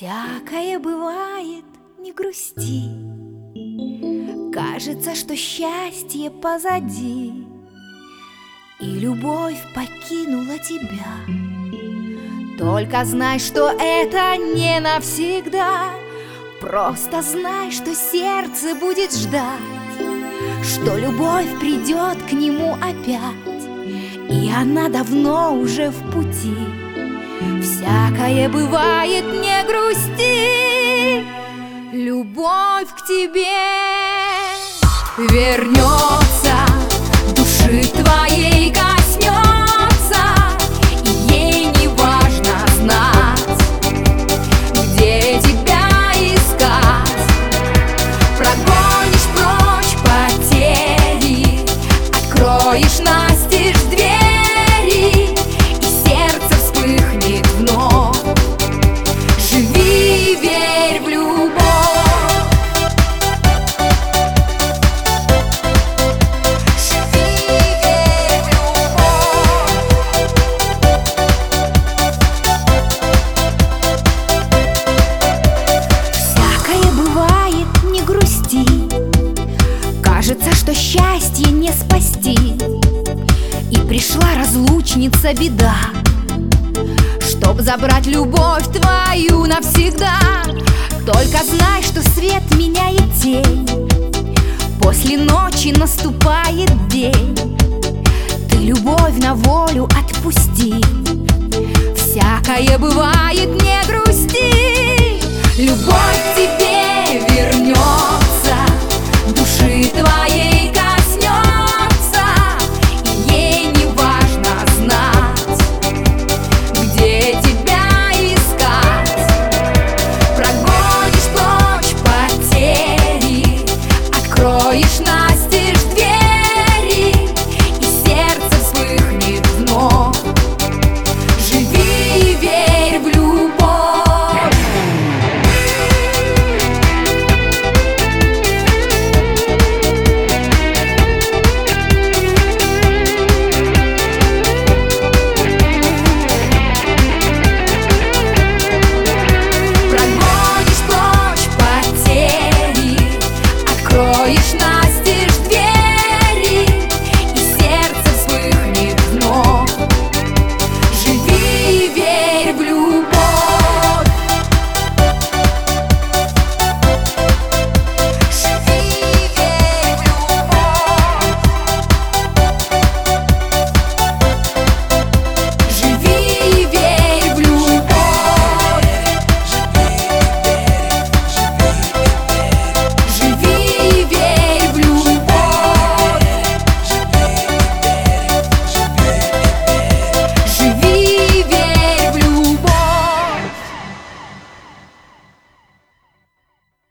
Всякое бывает, не грусти. Кажется, что счастье позади, и любовь покинула тебя. Только знай, что это не навсегда. Просто знай, что сердце будет ждать, что любовь придет к нему опять, и она давно уже в пути. Всякое бывает, не грусти, любовь к тебе вернется, души твоей коснется, и ей не важно знать, где тебя искать. Прогонишь прочь потери, откроешь настежь двери, и сердце вспыхнет вновь. Живи, верь в любовь. Кажется, что счастье не спасти, и пришла разлучница беда, чтоб забрать любовь твою навсегда. Только знай, что свет меняет тень, после ночи наступает день. Ты любовь на волю отпусти. Всякое бывает, не грусти, любовь к тебе вернется, души твоей